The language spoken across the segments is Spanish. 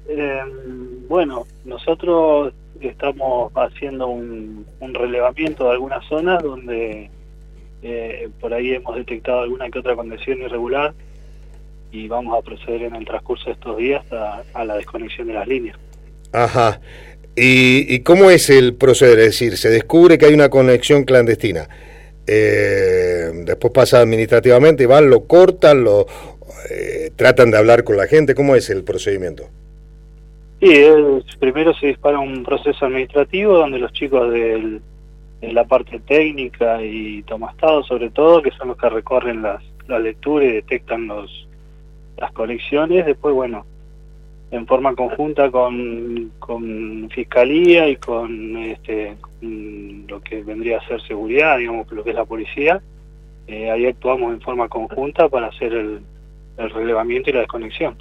Eh, bueno, nosotros estamos haciendo un relevamiento de algunas zonas donde por ahí hemos detectado alguna que otra conexión irregular y vamos a proceder en el transcurso de estos días a la desconexión de las líneas. Ajá. ¿Y cómo es el proceder? Es decir, se descubre que hay una conexión clandestina. Después pasa administrativamente, van, lo cortan, tratan de hablar con la gente. ¿Cómo es el procedimiento? Sí, primero se dispara un proceso administrativo donde los chicos de la parte técnica y tomastado sobre todo, que son los que recorren la lectura y detectan las conexiones. Después, bueno, en forma conjunta con Fiscalía y con lo que vendría a ser seguridad, digamos, lo que es la policía, ahí actuamos en forma conjunta para hacer el relevamiento y la desconexión.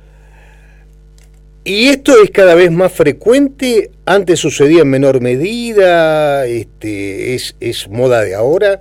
¿Y esto es cada vez más frecuente? ¿Antes sucedía en menor medida? ¿Es moda de ahora?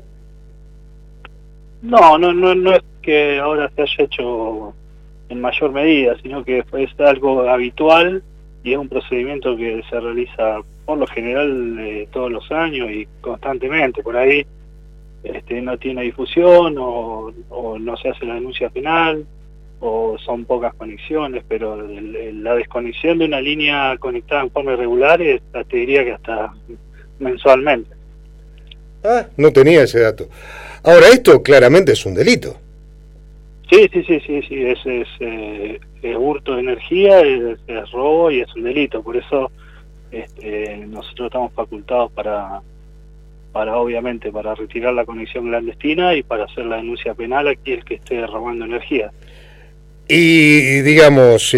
No es que ahora se haya hecho en mayor medida, sino que es algo habitual y es un procedimiento que se realiza por lo general todos los años y constantemente. Por ahí no tiene difusión o no se hace la denuncia penal o son pocas conexiones, pero la desconexión de una línea conectada en forma irregular te diría que hasta mensualmente. Ah, no tenía ese dato. Ahora, esto claramente es un delito. Sí, es hurto de energía, es robo y es un delito. Por eso nosotros estamos facultados para obviamente para retirar la conexión clandestina y para hacer la denuncia penal a aquel que esté robando energía. Y digamos,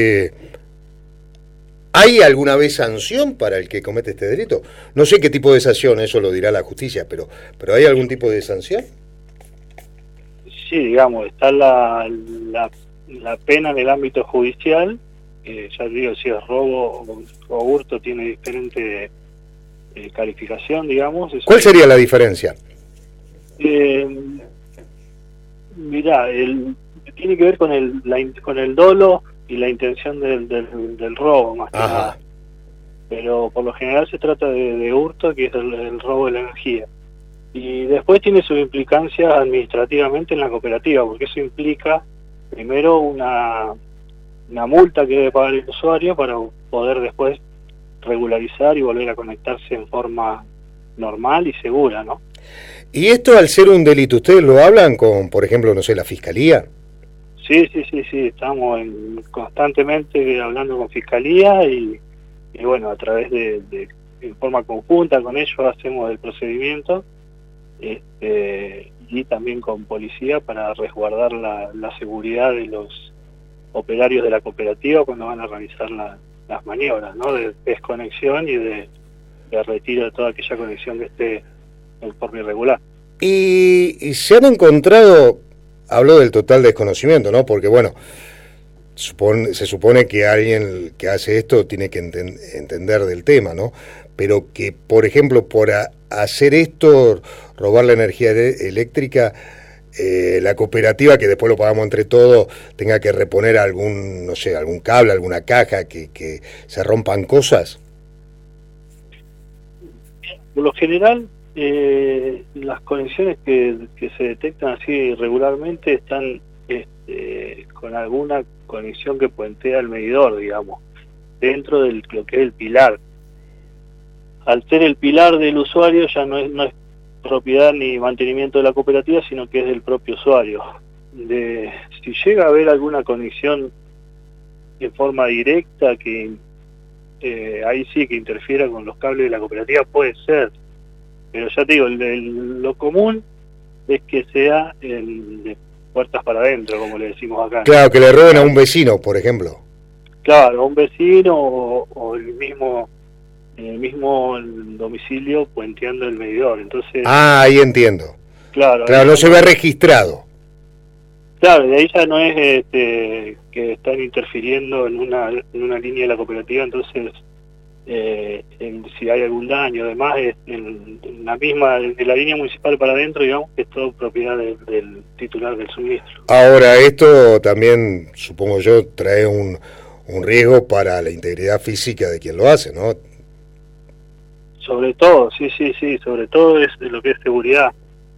¿hay alguna vez sanción para el que comete este delito? No sé qué tipo de sanción, eso lo dirá la justicia, pero ¿hay algún tipo de sanción? Sí, digamos, está la pena en el ámbito judicial, ya digo, si es robo o hurto tiene diferente calificación, digamos. ¿Cuál sería la diferencia? Mirá, tiene que ver con el dolo y la intención del robo, más que nada. Pero por lo general se trata de hurto, que es el robo de la energía. Y después tiene sus implicancias administrativamente en la cooperativa, porque eso implica primero una multa que debe pagar el usuario para poder después regularizar y volver a conectarse en forma normal y segura, ¿no? Y esto, al ser un delito, ¿ustedes lo hablan con, por ejemplo, no sé, la Fiscalía? Sí, estamos constantemente hablando con Fiscalía y bueno, a través en forma conjunta con ellos hacemos el procedimiento y también con policía para resguardar la seguridad de los operarios de la cooperativa cuando van a realizar las maniobras, ¿no? De desconexión y de retiro de toda aquella conexión que esté en forma irregular. Y se han encontrado, hablo del total desconocimiento, ¿no? Porque bueno, se supone que alguien que hace esto tiene que entender del tema, ¿no? Pero que, por ejemplo, por hacer esto, robar la energía eléctrica, la cooperativa, que después lo pagamos entre todos, tenga que reponer algún cable, alguna caja, que se rompan cosas. Por lo general, las conexiones que se detectan así regularmente están con alguna conexión que puentea el medidor, digamos, dentro de lo que es el pilar. Al ser el pilar del usuario ya no es propiedad ni mantenimiento de la cooperativa, sino que es del propio usuario. Si llega a haber alguna conexión en forma directa que ahí sí que interfiera con los cables de la cooperativa, puede ser, pero ya te digo, lo común es que sea de puertas para adentro, como le decimos acá, ¿no? Claro, que le roben a un vecino, por ejemplo. Claro, a un vecino o el mismo domicilio puenteando el medidor. Entonces, ahí entiendo. Claro, no se ve registrado. Claro, de ahí ya no es que están interfiriendo en una línea de la cooperativa, entonces si hay algún daño, además en la misma, de la línea municipal para adentro, digamos, que es todo propiedad del titular del suministro. Ahora, esto también, supongo yo, trae un un riesgo para la integridad física de quien lo hace, ¿no? Sobre todo, sí, sobre todo es de lo que es seguridad.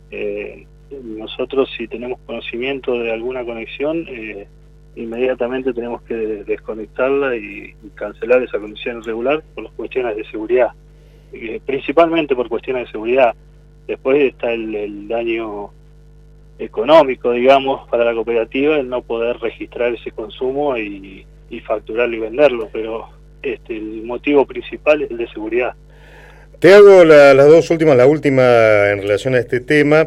Nosotros si tenemos conocimiento de alguna conexión, inmediatamente tenemos que desconectarla y cancelar esa conexión irregular por las cuestiones de seguridad, principalmente por cuestiones de seguridad. Después está el daño económico, digamos, para la cooperativa, el no poder registrar ese consumo y facturarlo y venderlo, pero el motivo principal es el de seguridad. Te hago las dos últimas, la última en relación a este tema,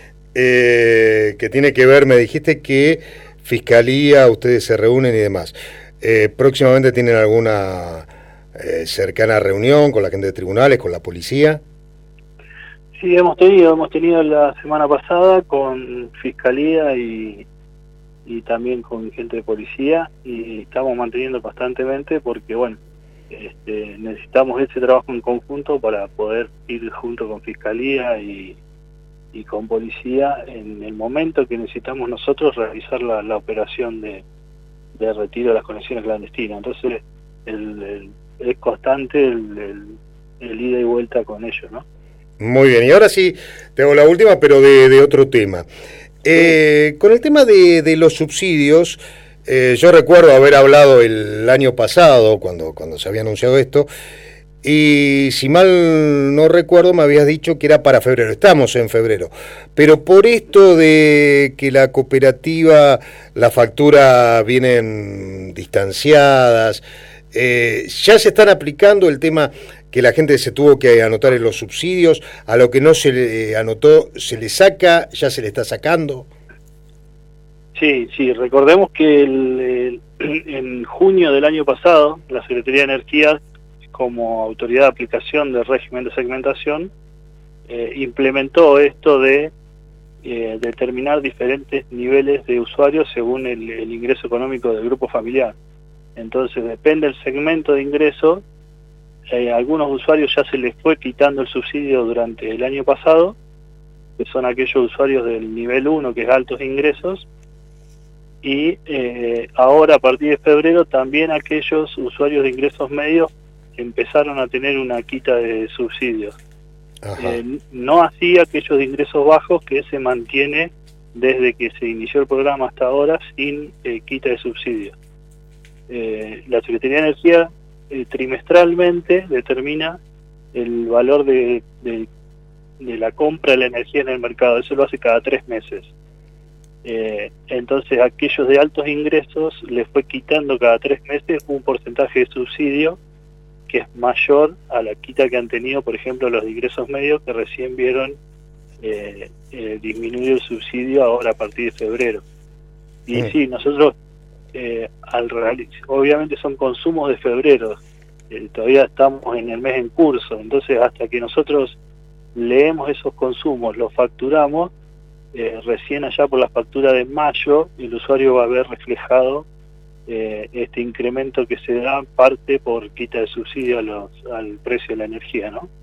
que tiene que ver, me dijiste que Fiscalía, ustedes se reúnen y demás. ¿Próximamente tienen alguna cercana reunión con la gente de tribunales, con la policía? Sí, hemos tenido la semana pasada con Fiscalía y también con gente de policía, y estamos manteniendo constantemente porque, bueno, necesitamos ese trabajo en conjunto para poder ir junto con Fiscalía y con policía en el momento que necesitamos nosotros realizar la operación de retiro de las conexiones clandestinas. Entonces es constante el ida y vuelta con ellos, ¿no? Muy bien, y ahora sí te hago la última, pero de otro tema. Con el tema de los subsidios, yo recuerdo haber hablado el año pasado, cuando se había anunciado esto, y si mal no recuerdo me habías dicho que era para febrero. Estamos en febrero, pero por esto de que la cooperativa, la factura vienen distanciadas, ya se están aplicando el tema que la gente se tuvo que anotar en los subsidios, a lo que no se le anotó, se le saca, ya se le está sacando. Sí, recordemos que en junio del año pasado, la Secretaría de Energía, como autoridad de aplicación del régimen de segmentación, implementó esto de determinar diferentes niveles de usuarios según el ingreso económico del grupo familiar. Entonces, depende del segmento de ingreso, algunos usuarios ya se les fue quitando el subsidio durante el año pasado, que son aquellos usuarios del nivel 1, que es altos ingresos, y ahora a partir de febrero también aquellos usuarios de ingresos medios empezaron a tener una quita de subsidios. No así aquellos de ingresos bajos, que se mantiene desde que se inició el programa hasta ahora sin quita de subsidios. La Secretaría de Energía trimestralmente determina el valor de la compra de la energía en el mercado. Eso lo hace cada 3 meses. Entonces aquellos de altos ingresos les fue quitando cada 3 meses un porcentaje de subsidio que es mayor a la quita que han tenido, por ejemplo, los de ingresos medios, que recién vieron disminuir el subsidio ahora a partir de febrero. Y sí, nosotros obviamente son consumos de febrero, todavía estamos en el mes en curso, entonces hasta que nosotros leemos esos consumos, los facturamos, recién allá por la factura de mayo el usuario va a ver reflejado este incremento que se da parte por quita de subsidio al precio de la energía, ¿no?